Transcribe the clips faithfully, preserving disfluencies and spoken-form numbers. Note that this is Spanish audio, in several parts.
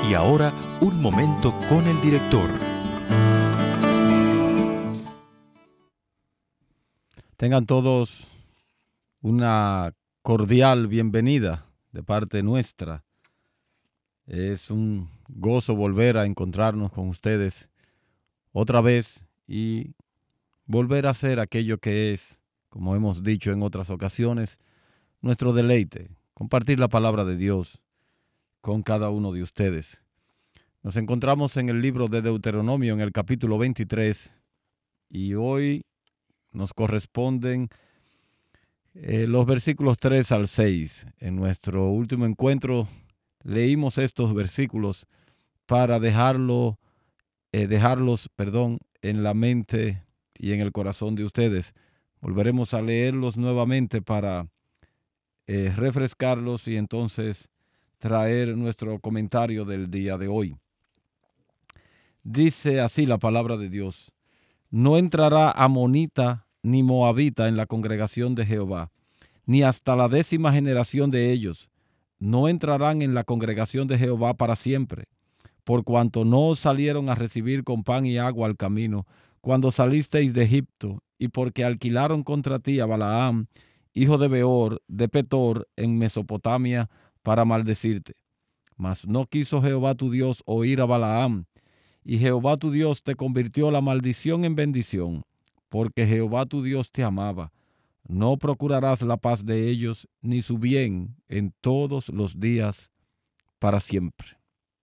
Y ahora, un momento con el director. Tengan todos una cordial bienvenida de parte nuestra. Es un gozo volver a encontrarnos con ustedes otra vez y volver a hacer aquello que es, como hemos dicho en otras ocasiones, nuestro deleite, compartir la palabra de Dios con cada uno de ustedes. Nos encontramos en el libro de Deuteronomio en el capítulo veintitrés y hoy nos corresponden eh, los versículos tres al seis. En nuestro último encuentro leímos estos versículos para dejarlo, eh, dejarlos perdón, en la mente y en el corazón de ustedes. Volveremos a leerlos nuevamente para eh, refrescarlos y entonces traer nuestro comentario del día de hoy. Dice así la palabra de Dios: no entrará amonita ni moabita en la congregación de Jehová, ni hasta la décima generación de ellos. No entrarán en la congregación de Jehová para siempre, por cuanto no salieron a recibir con pan y agua al camino, cuando salisteis de Egipto, y porque alquilaron contra ti a Balaam, hijo de Beor, de Petor, en Mesopotamia, para maldecirte. Mas no quiso Jehová tu Dios oír a Balaam, y Jehová tu Dios te convirtió la maldición en bendición, porque Jehová tu Dios te amaba. No procurarás la paz de ellos, ni su bien en todos los días para siempre.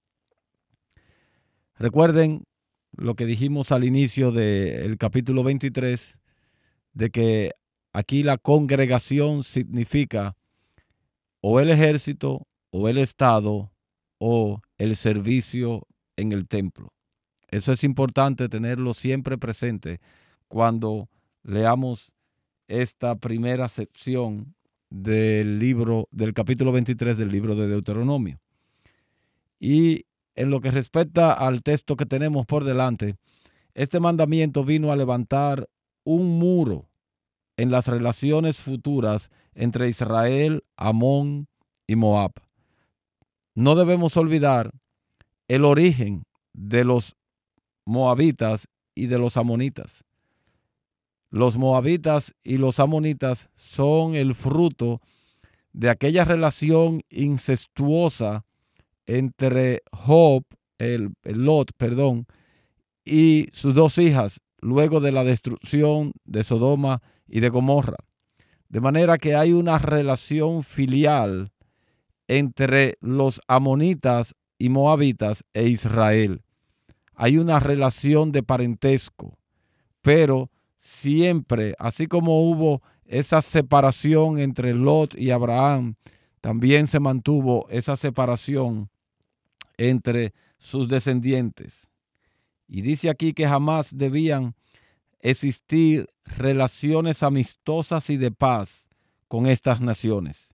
Recuerden lo que dijimos al inicio del capítulo veintitrés, de que aquí la congregación significa o el ejército, o el estado, o el servicio en el templo. Eso es importante tenerlo siempre presente cuando leamos esta primera sección del libro, del capítulo veintitrés del libro de Deuteronomio. Y en lo que respecta al texto que tenemos por delante, este mandamiento vino a levantar un muro en las relaciones futuras entre Israel, Amón y Moab. No debemos olvidar el origen de los moabitas y de los amonitas. Los moabitas y los amonitas son el fruto de aquella relación incestuosa entre Job, el, el Lot, perdón, y sus dos hijas, luego de la destrucción de Sodoma y de Gomorra. De manera que hay una relación filial entre los amonitas y moabitas e Israel. Hay una relación de parentesco, pero siempre, así como hubo esa separación entre Lot y Abraham, también se mantuvo esa separación entre sus descendientes. Y dice aquí que jamás debían existir relaciones amistosas y de paz con estas naciones.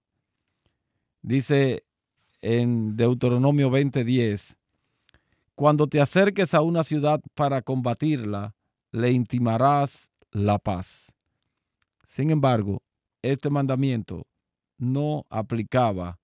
Dice en Deuteronomio veinte diez, cuando te acerques a una ciudad para combatirla, le intimarás la paz. Sin embargo, este mandamiento no aplicaba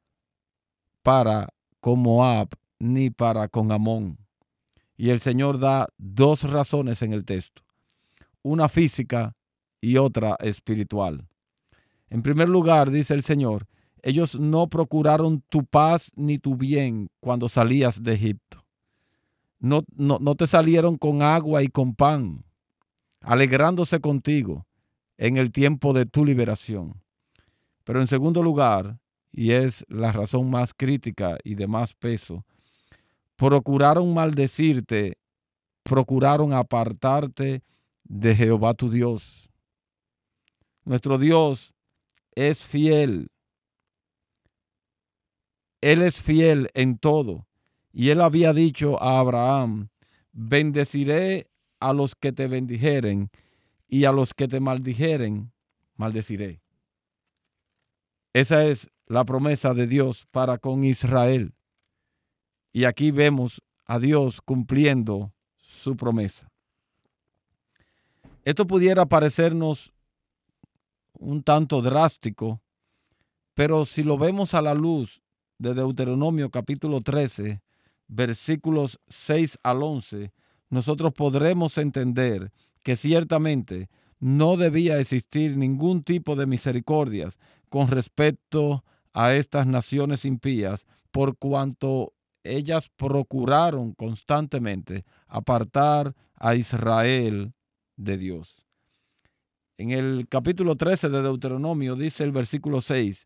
para con Moab ni para con Amón. Y el Señor da dos razones en el texto, una física y otra espiritual. En primer lugar, dice el Señor, ellos no procuraron tu paz ni tu bien cuando salías de Egipto. No, no, no te salieron con agua y con pan, alegrándose contigo en el tiempo de tu liberación. Pero en segundo lugar, y es la razón más crítica y de más peso, procuraron maldecirte, procuraron apartarte de Jehová tu Dios. Nuestro Dios es fiel. Él es fiel en todo. Y él había dicho a Abraham, bendeciré a los que te bendijeren y a los que te maldijeren, maldeciré. Esa es la promesa de Dios para con Israel. Y aquí vemos a Dios cumpliendo su promesa. Esto pudiera parecernos un tanto drástico, pero si lo vemos a la luz de Deuteronomio capítulo trece, versículos seis al once, nosotros podremos entender que ciertamente no debía existir ningún tipo de misericordias con respecto a estas naciones impías, por cuanto ellas procuraron constantemente apartar a Israel de Dios. En el capítulo trece de Deuteronomio dice el versículo seis,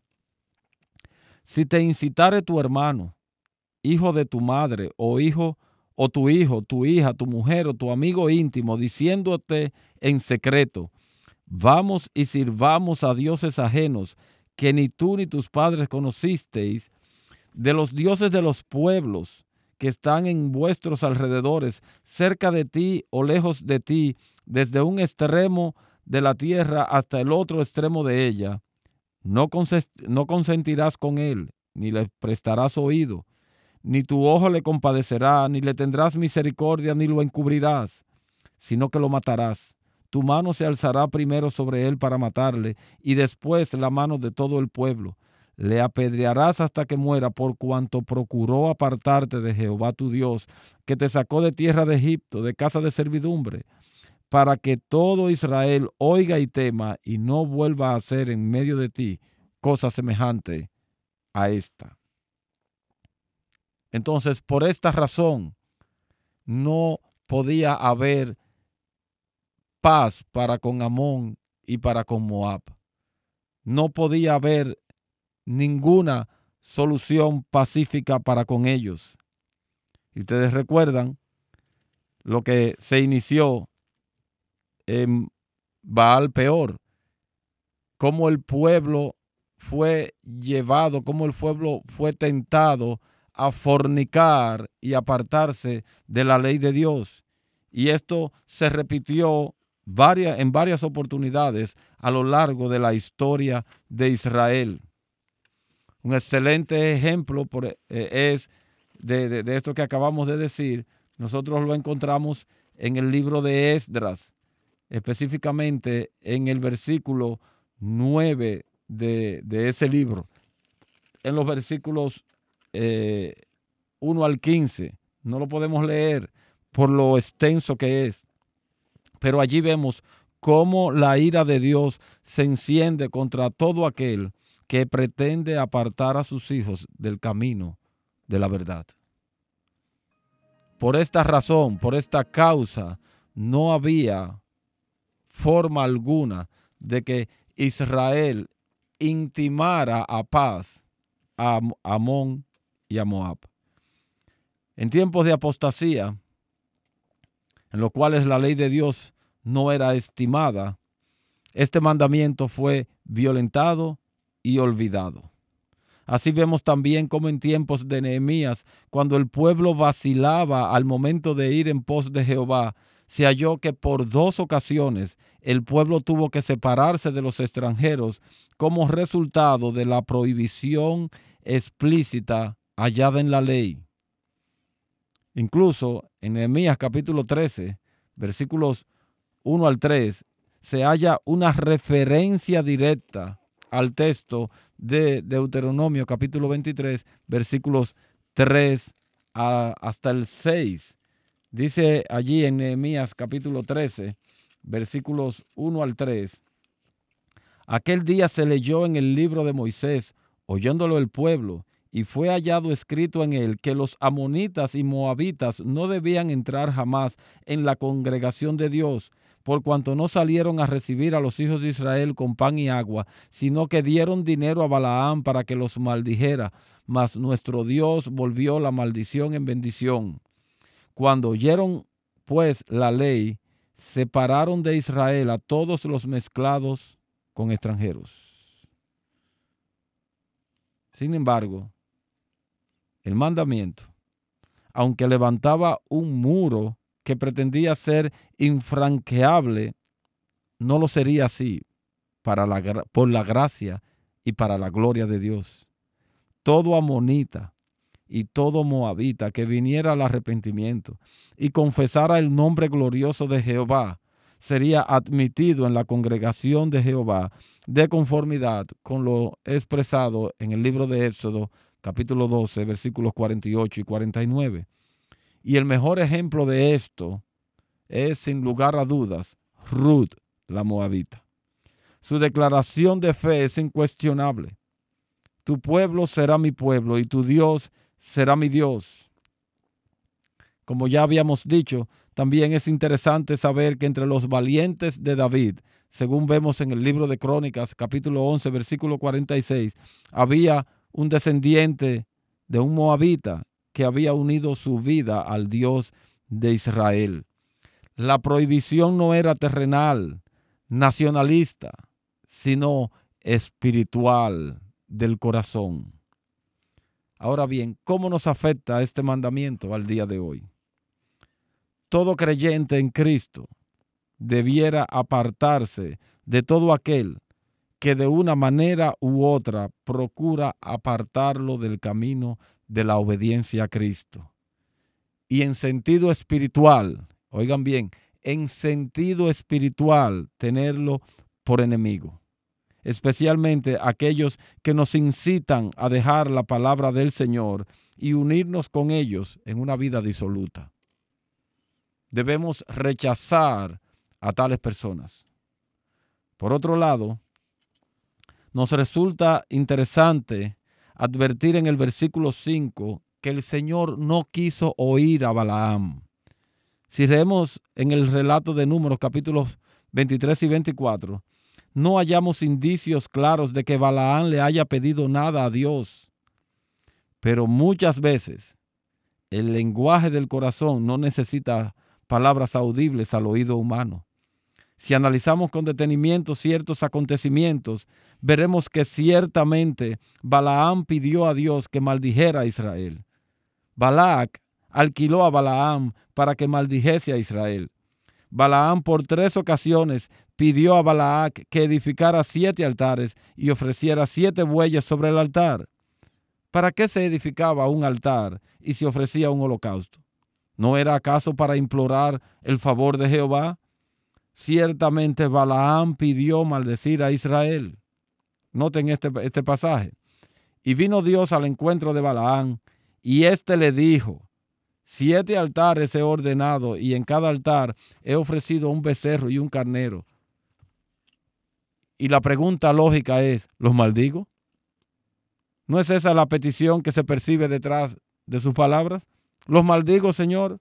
si te incitare tu hermano, hijo de tu madre, o hijo, o tu hijo, tu hija, tu mujer, o tu amigo íntimo, diciéndote en secreto, vamos y sirvamos a dioses ajenos, que ni tú ni tus padres conocisteis, de los dioses de los pueblos que están en vuestros alrededores, cerca de ti o lejos de ti, desde un extremo de la tierra hasta el otro extremo de ella, no, consent- no consentirás con él, ni le prestarás oído, ni tu ojo le compadecerá, ni le tendrás misericordia, ni lo encubrirás, sino que lo matarás. Tu mano se alzará primero sobre él para matarle, y después la mano de todo el pueblo. Le apedrearás hasta que muera, por cuanto procuró apartarte de Jehová tu Dios, que te sacó de tierra de Egipto, de casa de servidumbre, para que todo Israel oiga y tema, y no vuelva a hacer en medio de ti cosa semejante a esta. Entonces, por esta razón, no podía haber paz para con Amón y para con Moab. No podía haber ninguna solución pacífica para con ellos. Y ustedes recuerdan lo que se inició en Baal Peor, cómo el pueblo fue llevado, cómo el pueblo fue tentado a fornicar y apartarse de la ley de Dios. Y esto se repitió varias, en varias oportunidades a lo largo de la historia de Israel. Un excelente ejemplo por, eh, es de, de, de esto que acabamos de decir. Nosotros lo encontramos en el libro de Esdras, específicamente en el versículo nueve de, de ese libro. En los versículos eh, uno al quince. No lo podemos leer por lo extenso que es. Pero allí vemos cómo la ira de Dios se enciende contra todo aquel que pretende apartar a sus hijos del camino de la verdad. Por esta razón, por esta causa, no había forma alguna de que Israel intimara a paz a Amón y a Moab. En tiempos de apostasía, en los cuales la ley de Dios no era estimada, este mandamiento fue violentado y olvidado. Así vemos también como en tiempos de Nehemías, cuando el pueblo vacilaba al momento de ir en pos de Jehová, se halló que por dos ocasiones el pueblo tuvo que separarse de los extranjeros como resultado de la prohibición explícita hallada en la ley. Incluso en Nehemías capítulo trece, versículos uno al tres, se halla una referencia directa al texto de Deuteronomio capítulo veintitrés, versículos tres a, hasta el seis. Dice allí en Nehemías capítulo trece, versículos uno al tres. Aquel día se leyó en el libro de Moisés, oyéndolo el pueblo, y fue hallado escrito en él que los amonitas y moabitas no debían entrar jamás en la congregación de Dios, por cuanto no salieron a recibir a los hijos de Israel con pan y agua, sino que dieron dinero a Balaam para que los maldijera, mas nuestro Dios volvió la maldición en bendición. Cuando oyeron pues la ley, separaron de Israel a todos los mezclados con extranjeros. Sin embargo, el mandamiento, aunque levantaba un muro que pretendía ser infranqueable, no lo sería así para la, por la gracia y para la gloria de Dios. Todo amonita y todo moabita que viniera al arrepentimiento y confesara el nombre glorioso de Jehová, sería admitido en la congregación de Jehová de conformidad con lo expresado en el libro de Éxodo, capítulo doce, versículos cuarenta y ocho y cuarenta y nueve. Y el mejor ejemplo de esto es, sin lugar a dudas, Ruth, la moabita. Su declaración de fe es incuestionable. Tu pueblo será mi pueblo y tu Dios será mi Dios. Como ya habíamos dicho, también es interesante saber que entre los valientes de David, según vemos en el libro de Crónicas, capítulo once, versículo cuarenta y seis, había un descendiente de un moabita que había unido su vida al Dios de Israel. La prohibición no era terrenal, nacionalista, sino espiritual, del corazón. Ahora bien, ¿cómo nos afecta este mandamiento al día de hoy? Todo creyente en Cristo debiera apartarse de todo aquel que de una manera u otra procura apartarlo del camino de la obediencia a Cristo. Y en sentido espiritual, oigan bien, en sentido espiritual tenerlo por enemigo, especialmente aquellos que nos incitan a dejar la palabra del Señor y unirnos con ellos en una vida disoluta. Debemos rechazar a tales personas. Por otro lado, nos resulta interesante advertir en el versículo cinco que el Señor no quiso oír a Balaam. Si leemos en el relato de Números capítulos veintitrés y veinticuatro, no hallamos indicios claros de que Balaam le haya pedido nada a Dios. Pero muchas veces el lenguaje del corazón no necesita palabras audibles al oído humano. Si analizamos con detenimiento ciertos acontecimientos, veremos que ciertamente Balaam pidió a Dios que maldijera a Israel. Balac alquiló a Balaam para que maldijese a Israel. Balaam por tres ocasiones pidió a Balac que edificara siete altares y ofreciera siete bueyes sobre el altar. ¿Para qué se edificaba un altar y se ofrecía un holocausto? ¿No era acaso para implorar el favor de Jehová? Ciertamente Balaam pidió maldecir a Israel. Noten este, este pasaje. Y vino Dios al encuentro de Balaam, y éste le dijo: siete altares he ordenado, y en cada altar he ofrecido un becerro y un carnero. Y la pregunta lógica es, ¿los maldigo? ¿No es esa la petición que se percibe detrás de sus palabras? ¿Los maldigo, Señor?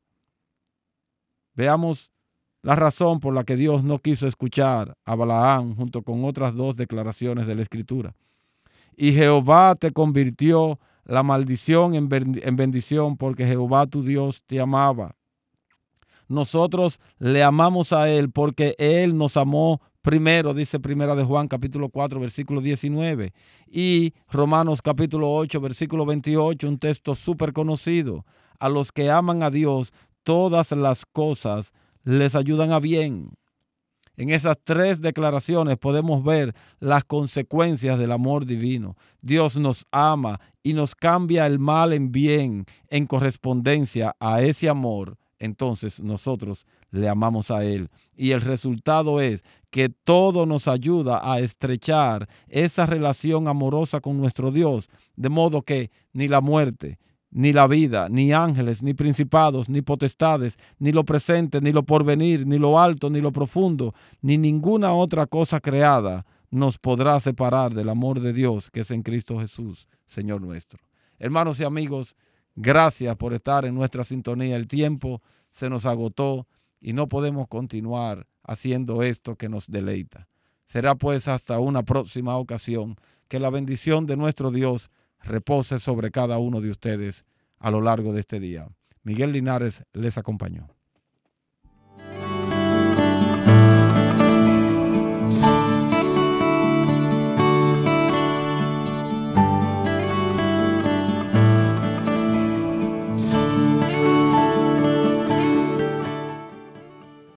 Veamos la razón por la que Dios no quiso escuchar a Balaam junto con otras dos declaraciones de la Escritura. Y Jehová te convirtió la maldición en bendición, porque Jehová tu Dios te amaba. Nosotros le amamos a Él porque Él nos amó primero, dice Primera de Juan capítulo cuatro, versículo diecinueve, y Romanos capítulo ocho, versículo veintiocho, un texto súper conocido. A los que aman a Dios, todas las cosas les ayudan a bien. En esas tres declaraciones podemos ver las consecuencias del amor divino. Dios nos ama y nos cambia el mal en bien en correspondencia a ese amor. Entonces nosotros le amamos a Él. Y el resultado es que todo nos ayuda a estrechar esa relación amorosa con nuestro Dios, de modo que ni la muerte, ni la vida, ni ángeles, ni principados, ni potestades, ni lo presente, ni lo porvenir, ni lo alto, ni lo profundo, ni ninguna otra cosa creada nos podrá separar del amor de Dios que es en Cristo Jesús, Señor nuestro. Hermanos y amigos, gracias por estar en nuestra sintonía. El tiempo se nos agotó y no podemos continuar haciendo esto que nos deleita. Será pues hasta una próxima ocasión. Que la bendición de nuestro Dios repose sobre cada uno de ustedes a lo largo de este día. Miguel Linares les acompañó.